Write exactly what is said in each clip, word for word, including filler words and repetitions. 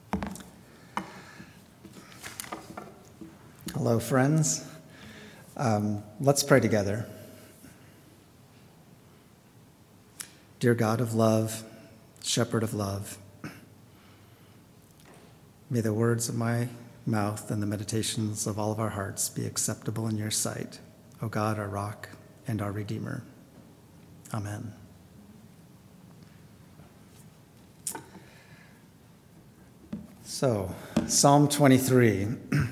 Hello, friends. Um, let's pray together. Dear God of love, Shepherd of love, may the words of my mouth and the meditations of all of our hearts be acceptable in your sight, O God, our rock and our Redeemer. Amen. So, Psalm twenty-three.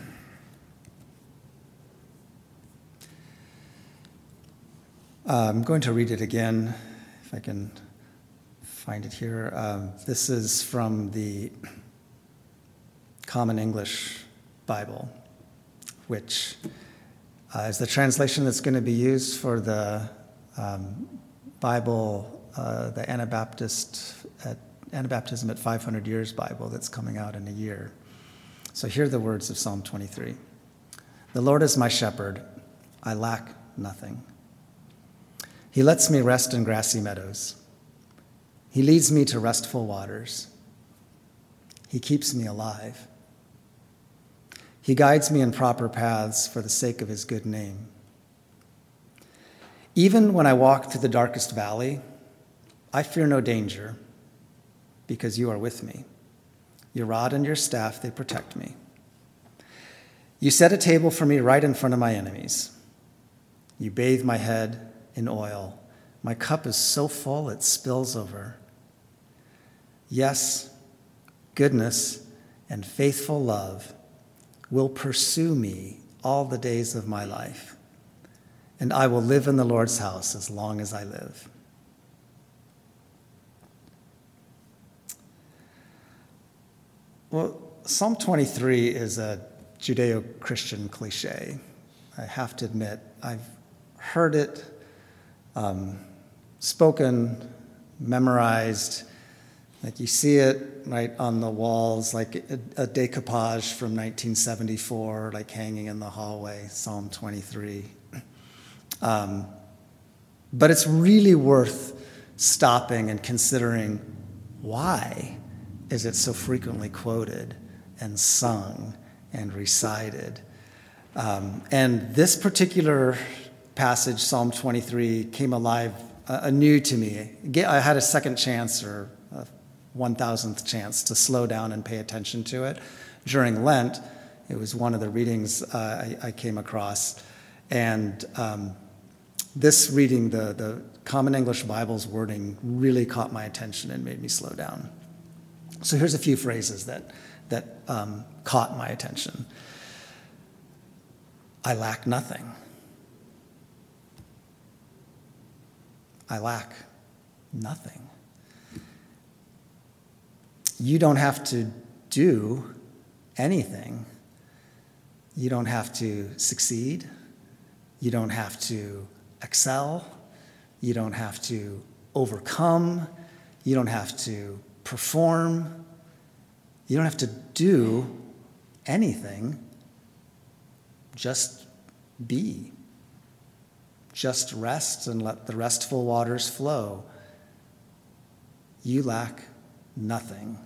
Uh, I'm going to read it again, if I can find it here. Um, this is from the Common English Bible, which uh, is the translation that's going to be used for the um, Bible, uh, the Anabaptist at Anabaptism at five hundred Years Bible that's coming out in a year. So here are the words of Psalm twenty-three. The Lord is my shepherd, I lack nothing. He lets me rest in grassy meadows. He leads me to restful waters. He keeps me alive. He guides me in proper paths for the sake of his good name. Even when I walk through the darkest valley, I fear no danger because you are with me. Your rod and your staff, they protect me. You set a table for me right in front of my enemies. You bathe my head in oil. My cup is so full it spills over. Yes, goodness and faithful love will pursue me all the days of my life, and I will live in the Lord's house as long as I live. Well, Psalm twenty-three is a Judeo-Christian cliche. I have to admit, I've heard it um, spoken, memorized, like you see it right on the walls, like a, a decoupage from nineteen seventy-four, like hanging in the hallway, Psalm twenty-three. Um, but it's really worth stopping and considering, why is it so frequently quoted and sung and recited? Um, and this particular passage, Psalm twenty-three, came alive uh, anew to me. I had a second chance or a one thousandth chance to slow down and pay attention to it during Lent. It was one of the readings uh, I, I came across. And um, this reading, the, the Common English Bible's wording, really caught my attention and made me slow down. So here's a few phrases that, that um, caught my attention. I lack nothing. I lack nothing. You don't have to do anything. You don't have to succeed. You don't have to excel. You don't have to overcome. You don't have to perform. You don't have to do anything. Just be. Just rest and let the restful waters flow. You lack nothing.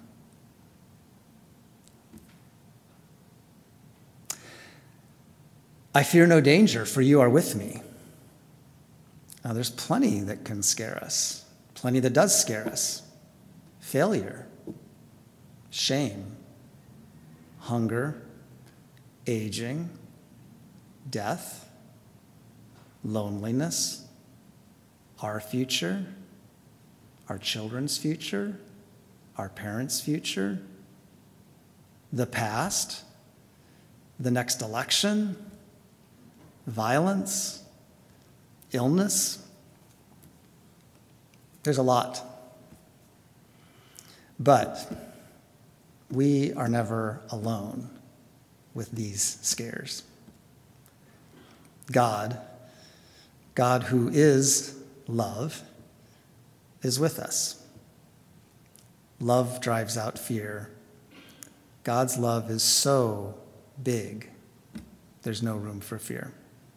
I fear no danger, for you are with me. Now, there's plenty that can scare us, plenty that does scare us. Failure, shame, hunger, aging, death, loneliness, our future, our children's future, our parents' future, the past, the next election, violence, illness. There's a lot. But we are never alone with these scares. God, God who is love, is with us. Love drives out fear. God's love is so big, there's no room for fear.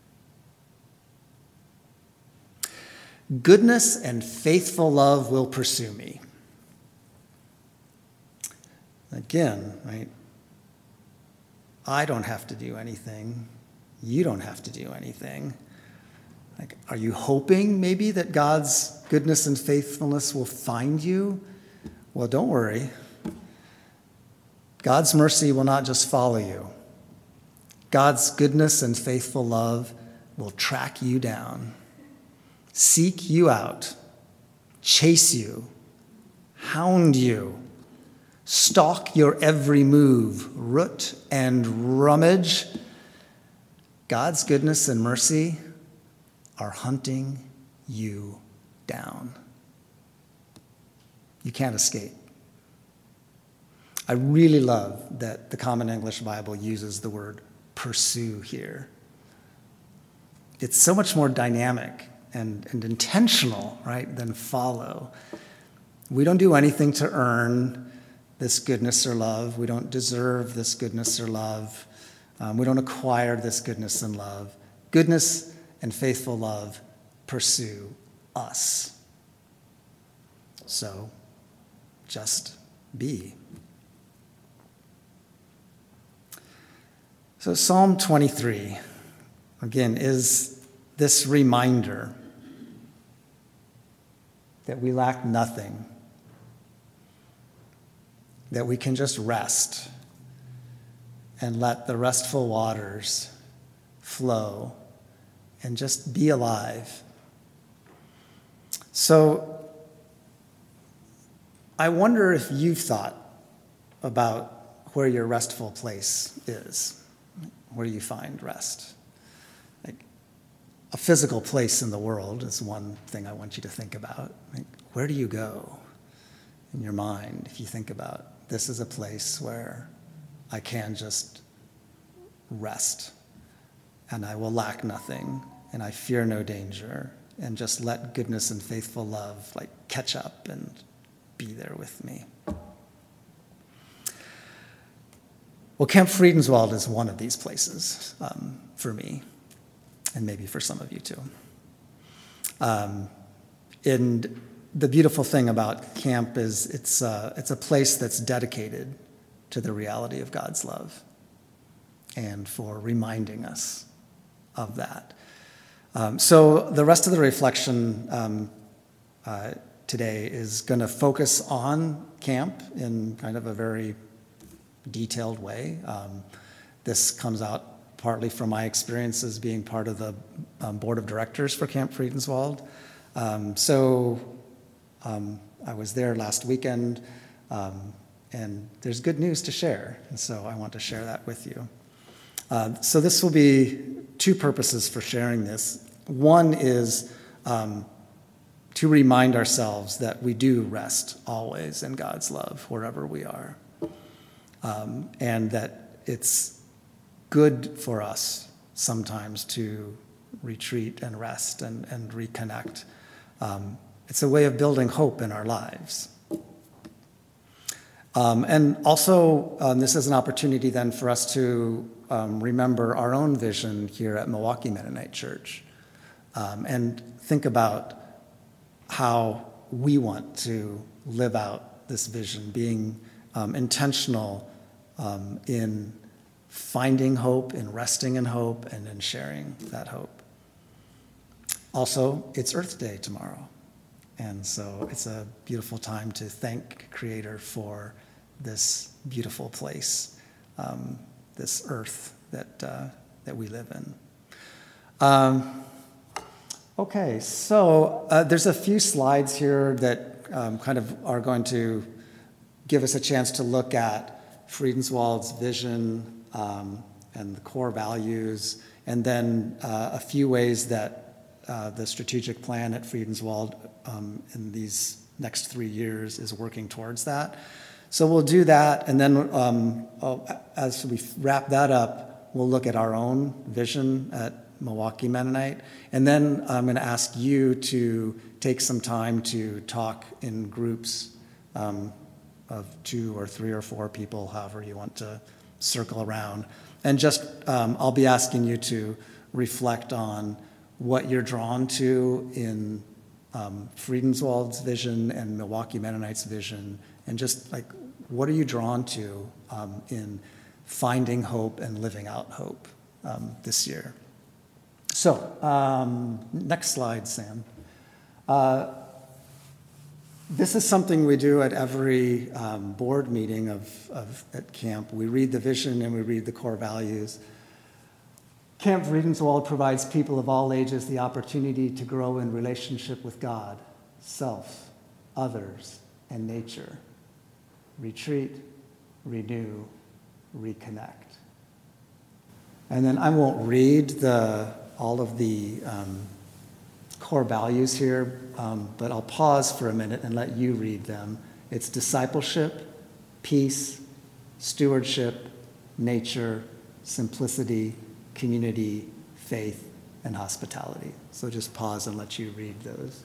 Goodness and faithful love will pursue me. Again, right? I don't have to do anything. You don't have to do anything. Like, are you hoping maybe that God's goodness and faithfulness will find you? Well, don't worry. God's mercy will not just follow you. God's goodness and faithful love will track you down, seek you out, chase you, hound you, stalk your every move, root and rummage. God's goodness and mercy are hunting you down. You can't escape. I really love that the Common English Bible uses the word pursue here. It's so much more dynamic and, and intentional, right, than follow. We don't do anything to earn this goodness or love. We don't deserve this goodness or love. Um, we don't acquire this goodness and love. Goodness and faithful love pursue us. So, just be. So Psalm twenty-three, again, is this reminder that we lack nothing, that we can just rest and let the restful waters flow and just be alive. So I wonder if you've thought about where your restful place is. Where do you find rest? Like, a physical place in the world is one thing I want you to think about. Like, where do you go in your mind if you think about this is a place where I can just rest and I will lack nothing and I fear no danger and just let goodness and faithful love like catch up and be there with me. Well, Camp Friedenswald is one of these places um, for me, and maybe for some of you too. Um, and the beautiful thing about camp is it's uh, it's a place that's dedicated to the reality of God's love and for reminding us of that. Um, so the rest of the reflection um, uh, today is going to focus on camp in kind of a very detailed way. Um, this comes out partly from my experiences being part of the um, board of directors for Camp Friedenswald. Um, so um, I was there last weekend, um, and there's good news to share, and so I want to share that with you. Uh, so this will be two purposes for sharing this. One is um, to remind ourselves that we do rest always in God's love wherever we are. Um, and that it's good for us sometimes to retreat and rest and, and reconnect. Um, it's a way of building hope in our lives. Um, and also, um, this is an opportunity then for us to um, remember our own vision here at Milwaukee Mennonite Church um, and think about how we want to live out this vision, being um, intentional Um, in finding hope, in resting in hope, and in sharing that hope. Also, it's Earth Day tomorrow, and so it's a beautiful time to thank Creator for this beautiful place, um, this earth that uh, that we live in. Um, okay, so uh, there's a few slides here that um, kind of are going to give us a chance to look at Friedenswald's vision um, and the core values, and then uh, a few ways that uh, the strategic plan at Friedenswald um, in these next three years is working towards that. So we'll do that, and then um, oh, as we wrap that up, we'll look at our own vision at Milwaukee Mennonite, and then I'm going to ask you to take some time to talk in groups um, of two or three or four people, however you want to circle around. And just, um, I'll be asking you to reflect on what you're drawn to in um, Friedenswald's vision and Milwaukee Mennonite's vision, and just like what are you drawn to um, in finding hope and living out hope um, this year? So, um, next slide, Sam. Uh, this is something we do at every um, board meeting of, of at camp. We read the vision and we read the core values. Camp Friedenswald provides people of all ages the opportunity to grow in relationship with God, self, others, and nature. Retreat, renew, reconnect. And then I won't read the, all of the um, core values here, um, but I'll pause for a minute and let you read them. It's discipleship, peace, stewardship, nature, simplicity, community, faith, and hospitality. So just pause and let you read those.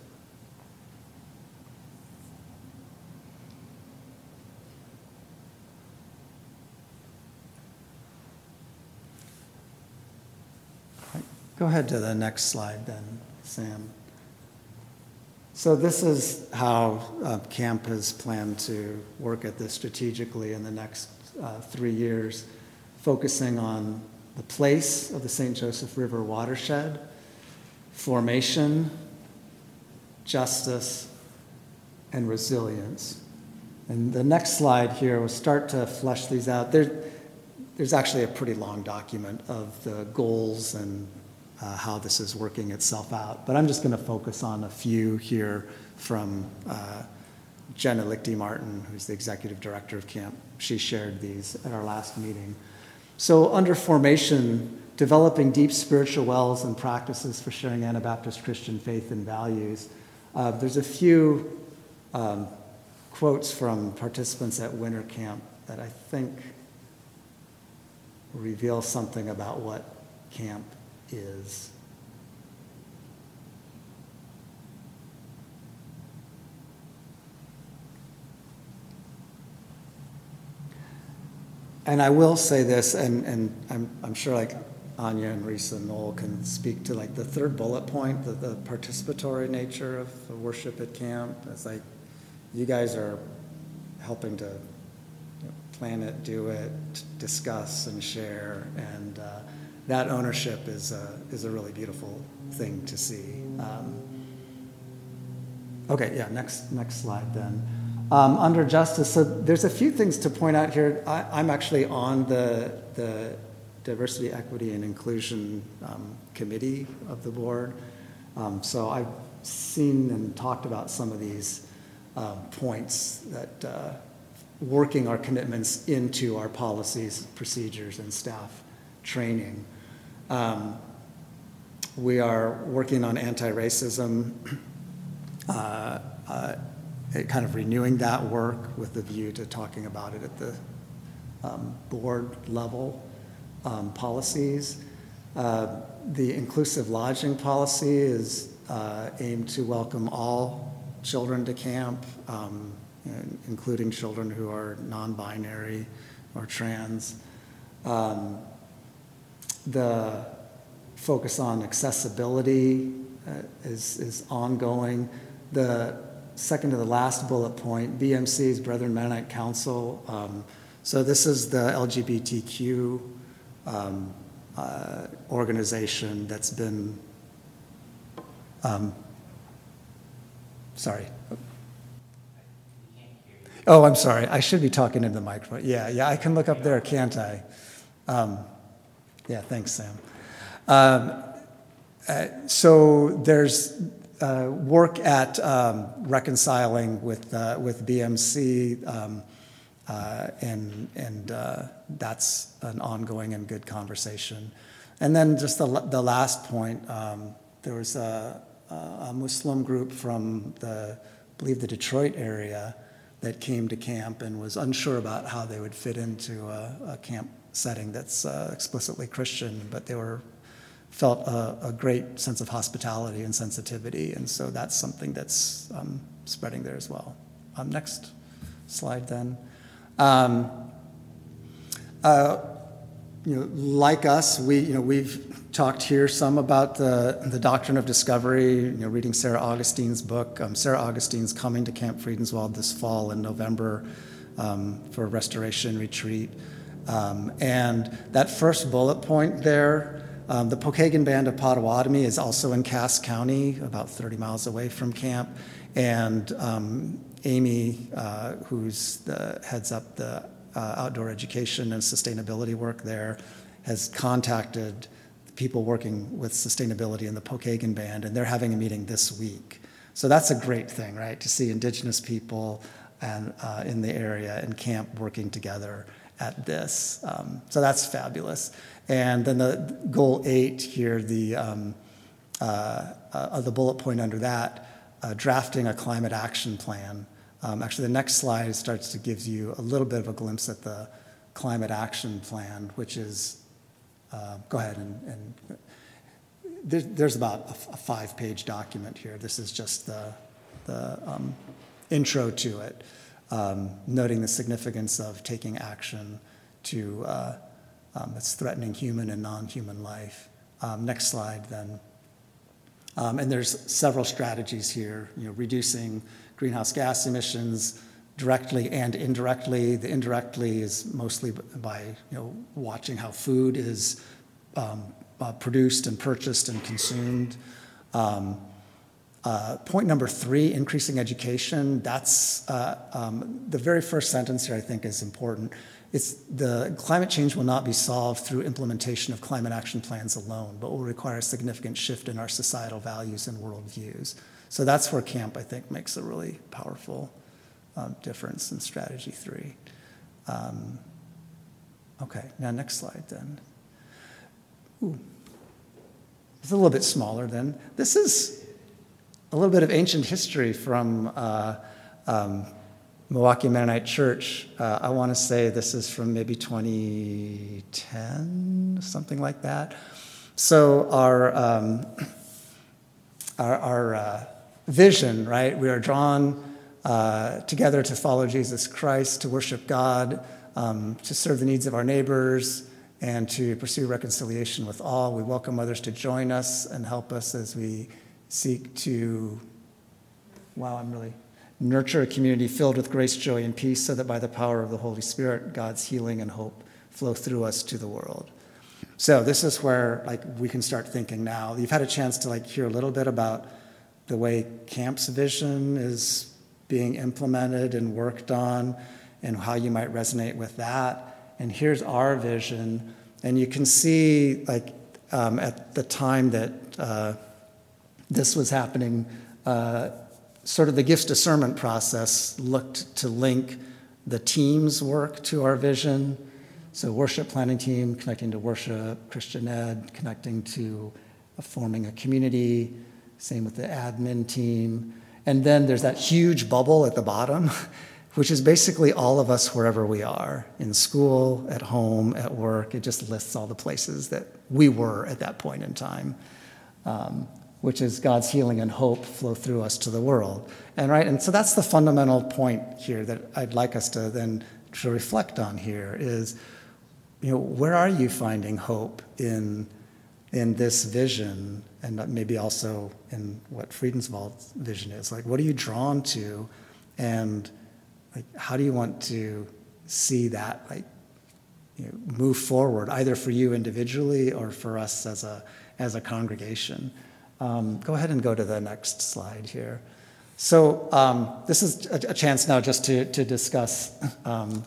Go ahead to the next slide then, Sam. So this is how uh, camp has planned to work at this strategically in the next uh, three years, focusing on the place of the Saint Joseph River watershed, formation, justice, and resilience. And the next slide here will start to flesh these out. There, there's actually a pretty long document of the goals and Uh, how this is working itself out. But I'm just going to focus on a few here from uh, Jenna Lichty Martin, who's the executive director of camp. She shared these at our last meeting. So under formation, developing deep spiritual wells and practices for sharing Anabaptist Christian faith and values. Uh, there's a few um, quotes from participants at winter camp that I think reveal something about what camp is. And I will say this, and, and I'm, I'm sure like Anya and Risa and Noel can speak to like the third bullet point, the, the participatory nature of the worship at camp. It's like you guys are helping to you know, plan it, do it, discuss and share, and uh, that ownership is a, is a really beautiful thing to see. Um, okay, yeah, next next slide then. Um, under justice, so there's a few things to point out here. I, I'm actually on the, the Diversity, Equity, and Inclusion um, Committee of the board. Um, so I've seen and talked about some of these uh, points that uh, working our commitments into our policies, procedures, and staff training. Um, we are working on anti-racism, uh, uh, kind of renewing that work with the view to talking about it at the um, board level um, policies. Uh, the inclusive lodging policy is uh, aimed to welcome all children to camp, um, including children who are non-binary or trans. Um, The focus on accessibility uh, is, is ongoing. The second to the last bullet point, B M C's Brethren Mennonite Council. Um, so this is the L G B T Q um, uh, organization that's been, um, sorry. Oh, I'm sorry. I should be talking into the microphone. Yeah, yeah, I can look up there, can't I? Um, Yeah, thanks, Sam. Um, uh, so there's uh, work at um, reconciling with uh, with B M C, um, uh, and and uh, that's an ongoing and good conversation. And then just the the last point, um, there was a, a Muslim group from the, I believe the Detroit area that came to camp and was unsure about how they would fit into a, a camp setting that's uh, explicitly Christian, but they were felt a, a great sense of hospitality and sensitivity, and so that's something that's um, spreading there as well. Um, next slide, then. Um, uh, you know, like us, we you know we've talked here some about the the doctrine of discovery. You know, reading Sarah Augustine's book. Um, Sarah Augustine's coming to Camp Friedenswald this fall in November. um, for restoration retreat. Um, and that first bullet point there, um, the Pokagon Band of Potawatomi is also in Cass County, about thirty miles away from camp. And um, Amy, uh, who's the, heads up the uh, outdoor education and sustainability work there, has contacted people working with sustainability in the Pokagon Band, and they're having a meeting this week. So that's a great thing, right? To see Indigenous people and uh, in the area and camp working together at this. Um, so that's fabulous. And then the goal eight here, the um, uh, uh, the bullet point under that, uh, drafting a climate action plan. Um, actually, the next slide starts to give you a little bit of a glimpse at the climate action plan, which is, uh, go ahead and, and there, there's about a, a five-page document here. This is just the, the um, intro to it, um, noting the significance of taking action to uh, um, that's threatening human and non-human life. Um, next slide, then. Um, and there's several strategies here, you know, reducing greenhouse gas emissions directly and indirectly. The indirectly is mostly by, you know, watching how food is um, uh, produced and purchased and consumed. Um, uh, point number three, increasing education. That's uh, um, the very first sentence here, I think, is important. It's the climate change will not be solved through implementation of climate action plans alone, but will require a significant shift in our societal values and worldviews. So that's where camp, I think, makes a really powerful um, difference in strategy three. Um, okay, now next slide then. Ooh. It's a little bit smaller then. This is a little bit of ancient history from uh, um, Milwaukee Mennonite Church. Uh, I want to say this is from maybe twenty ten, something like that. So our um, our, our uh, vision, right? We are drawn uh, together to follow Jesus Christ, to worship God, um, to serve the needs of our neighbors, and to pursue reconciliation with all. We welcome others to join us and help us as we seek to, wow, I'm really, nurture a community filled with grace, joy, and peace so that by the power of the Holy Spirit, God's healing and hope flow through us to the world. So this is where like we can start thinking now. You've had a chance to like hear a little bit about the way camp's vision is being implemented and worked on and how you might resonate with that. And here's our vision. And you can see like um, at the time that uh, this was happening, uh, sort of the gifts discernment process looked to link the team's work to our vision. So worship planning team connecting to worship, Christian ed connecting to uh, forming a community, same with the admin team. And then there's that huge bubble at the bottom, which is basically all of us wherever we are, in school, at home, at work. It just lists all the places that we were at that point in time. Um, which is God's healing and hope flow through us to the world. And right, and so that's the fundamental point here that I'd like us to then to reflect on here is, you know, where are you finding hope in, in this vision, and maybe also in what Friedenswald's vision is? Like, what are you drawn to, and like, how do you want to see that, like, you know, move forward, either for you individually or for us as a as a congregation? Um, go ahead and go to the next slide here. So um, this is a, a chance now just to, to discuss um,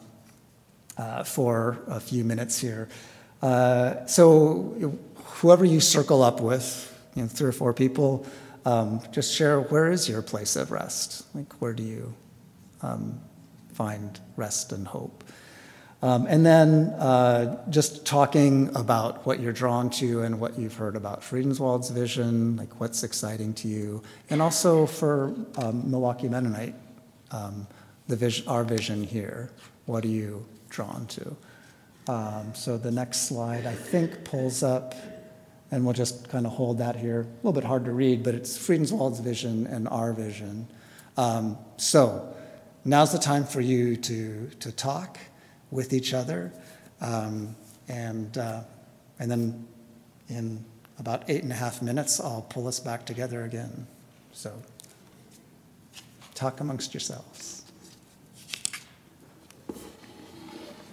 uh, for a few minutes here. Uh, so whoever you circle up with, you know, three or four people, um, just share, where is your place of rest? Like, where do you um, find rest and hope? Um, and then uh, just talking about what you're drawn to and what you've heard about Friedenswald's vision, like what's exciting to you, and also for um, Milwaukee Mennonite, um, the vision, our vision here. What are you drawn to? Um, so the next slide, I think, pulls up, and we'll just kind of hold that here. A little bit hard to read, but it's Friedenswald's vision and our vision. Um, so now's the time for you to to talk with each other, um, and uh, and then in about eight and a half minutes, I'll pull us back together again. So talk amongst yourselves.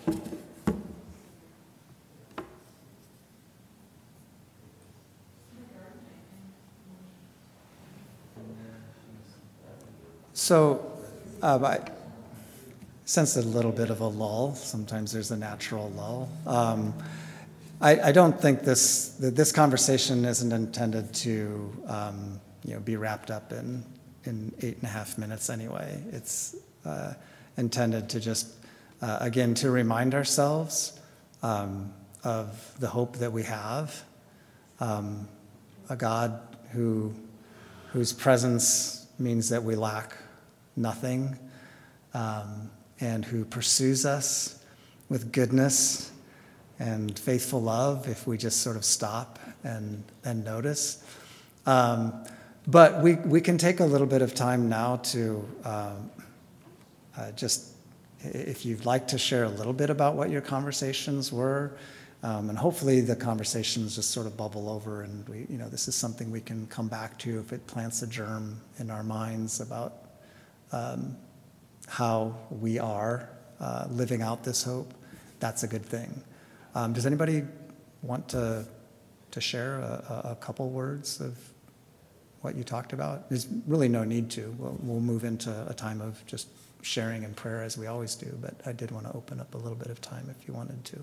So uh, I sensed a little bit of a lull. Sometimes there's a natural lull. Um, I, I don't think this that this conversation isn't intended to um, you know be wrapped up in in eight and a half minutes anyway. It's uh, intended to just uh, again to remind ourselves um, of the hope that we have, um, a God who whose presence means that we lack nothing, um, and who pursues us with goodness and faithful love if we just sort of stop and, and notice. Um, but we, we can take a little bit of time now to um, uh, just, if you'd like to share a little bit about what your conversations were, um, and hopefully the conversations just sort of bubble over and we, you know, this is something we can come back to if it plants a germ in our minds about um, how we are uh, living out this hope. That's a good thing. Um, does anybody want to to share a, a couple words of what you talked about? There's really no need to. We'll, we'll move into a time of just sharing and prayer as we always do, but I did want to open up a little bit of time if you wanted to.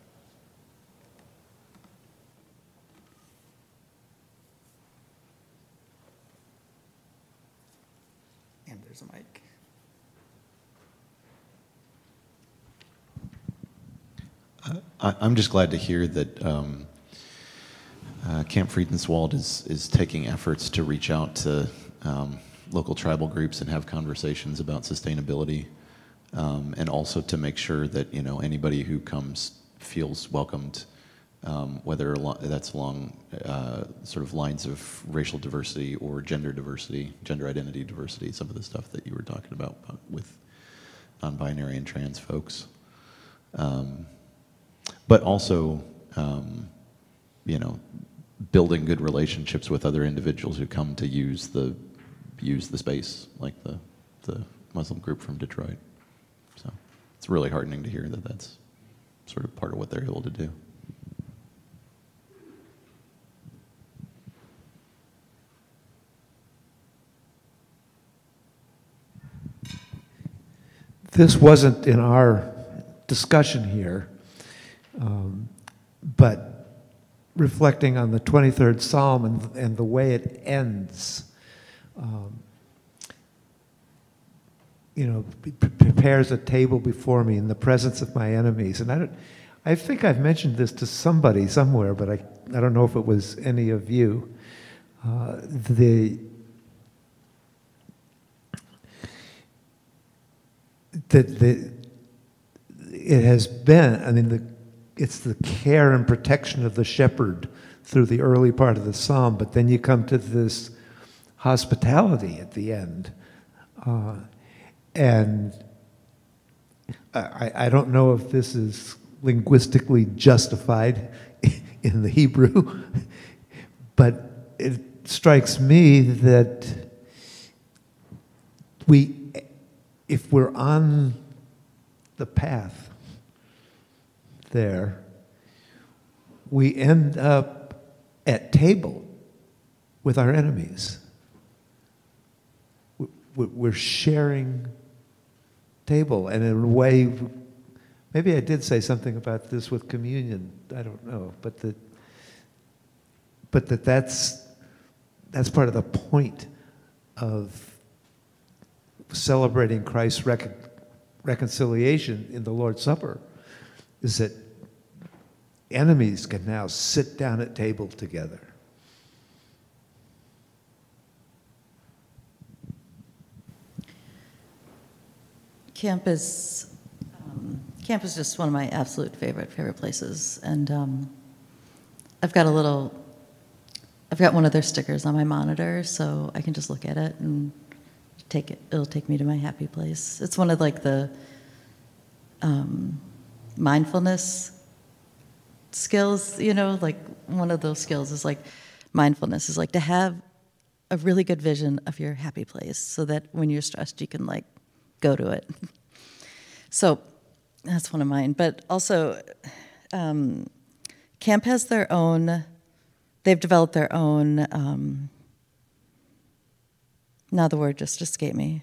And there's a mic. I, I'm just glad to hear that um, uh, Camp Friedenswald is is taking efforts to reach out to um, local tribal groups and have conversations about sustainability, um, and also to make sure that you know anybody who comes feels welcomed, um, whether alo- that's along uh, sort of lines of racial diversity or gender diversity, gender identity diversity, some of the stuff that you were talking about uh, with non-binary and trans folks. Um, But also, um, you know, building good relationships with other individuals who come to use the use the space, like the the Muslim group from Detroit. So it's really heartening to hear that that's sort of part of what they're able to do. This wasn't in our discussion here. Um, but reflecting on the twenty-third Psalm and, and the way it ends, um, you know, pre- prepares a table before me in the presence of my enemies. And I don't, I think I've mentioned this to somebody somewhere, but I, I don't know if it was any of you. Uh, the that the it has been, I mean, the it's the care and protection of the shepherd through the early part of the psalm, but then you come to this hospitality at the end. Uh, and I, I don't know if this is linguistically justified in the Hebrew, but it strikes me that we, if we're on the path there, we end up at table with our enemies. We're sharing table, and in a way, maybe I did say something about this with communion. I don't know, but that, but that that's that's part of the point of celebrating Christ's recon, reconciliation in the Lord's Supper, is that enemies can now sit down at table together. Camp is um, camp is just one of my absolute favorite favorite places, and um, I've got a little. I've got one of their stickers on my monitor, so I can just look at it and take it. It'll take me to my happy place. It's one of like the um, mindfulness skills, you know, like one of those skills is like mindfulness is like to have a really good vision of your happy place so that when you're stressed, you can like go to it. So that's one of mine. But also, um, camp has their own. They've developed their own. Um, now the word just escaped me.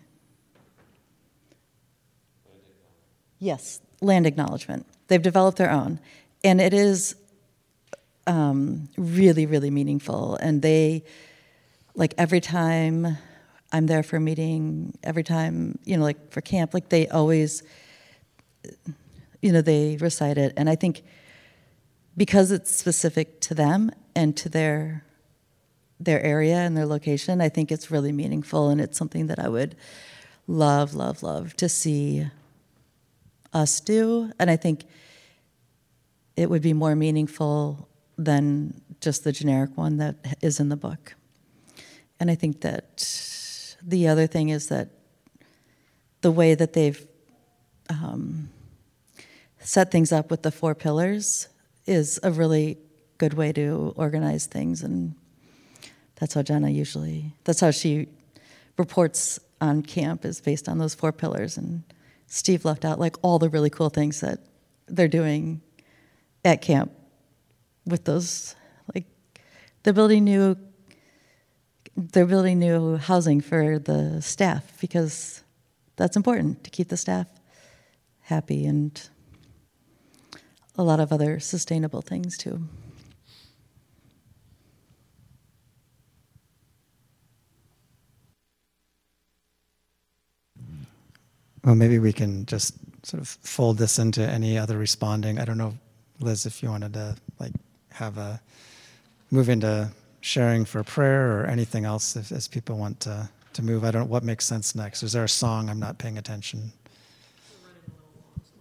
Yes, land acknowledgement. They've developed their own, and it is um, really, really meaningful. And they, like every time I'm there for a meeting, every time, you know, like for camp, like they always, you know, they recite it. And I think because it's specific to them and to their their area and their location, I think it's really meaningful, and it's something that I would love, love, love to see us do. And I think it would be more meaningful than just the generic one that is in the book. And I think that the other thing is that the way that they've um, set things up with the four pillars is a really good way to organize things. And that's how Jenna usually, that's how she reports on camp, is based on those four pillars. And Steve left out like all the really cool things that they're doing at camp with those, like they're building new, they're building new housing for the staff, because that's important to keep the staff happy, and a lot of other sustainable things too. Well, maybe we can just sort of fold this into any other responding. I don't know, Liz, if you wanted to like have a move into sharing for prayer or anything else if, as people want to, to move. I don't know what makes sense next. Is there a song I'm not paying attention